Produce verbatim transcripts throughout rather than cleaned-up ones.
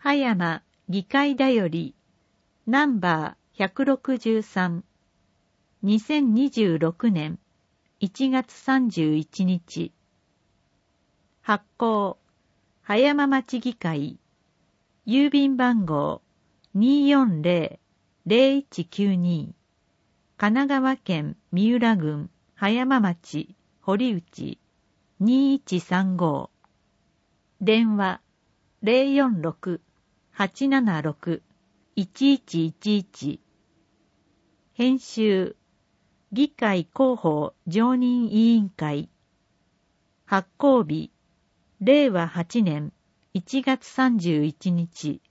葉山議会だよりナンバーひゃくろくじゅうさん、にせんにじゅうろくねんいちがつさんじゅういちにち。発行葉山町議会、郵便番号 にーよんぜろぜろいちきゅうに、神奈川県三浦郡葉山町堀内にいちさんご、電話 ゼロよんろく はちななろく いちいちいちいち、編集議会広報常任委員会、発行日れいわはちねんいちがつさんじゅういちにち。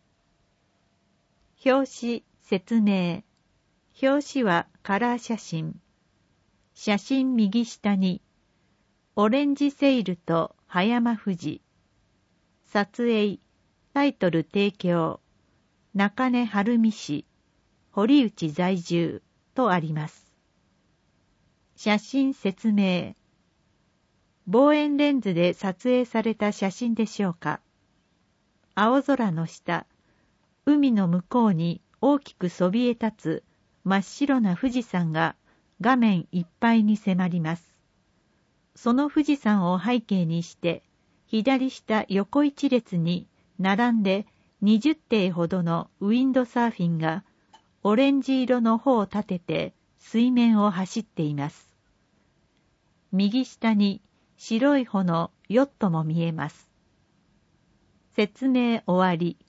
表紙説明。表紙はカラー写真。写真右下にオレンジセイルと葉山富士。撮影タイトル提供中根晴美氏堀内在住とあります。写真説明。望遠レンズで撮影された写真でしょうか。青空の下、海の向こうに大きくそびえ立つ真っ白な富士山が画面いっぱいに迫ります。その富士山を背景にして、左下横一列に並んでにじゅっていほどのウィンドサーフィンがオレンジ色の帆を立てて水面を走っています。右下に白い帆のヨットも見えます。説明終わり。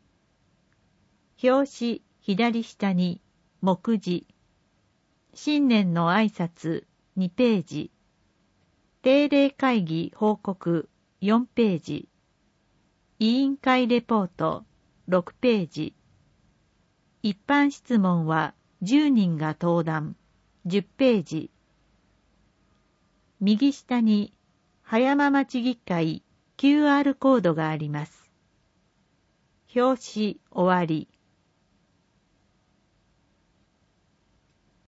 表紙左下に目次。新年の挨拶にページ。定例会議報告よんページ。委員会レポートろくページ。一般質問はじゅうにんが登壇じゅっページ。右下に葉山町議会 キューアール コードがあります。表紙終わり。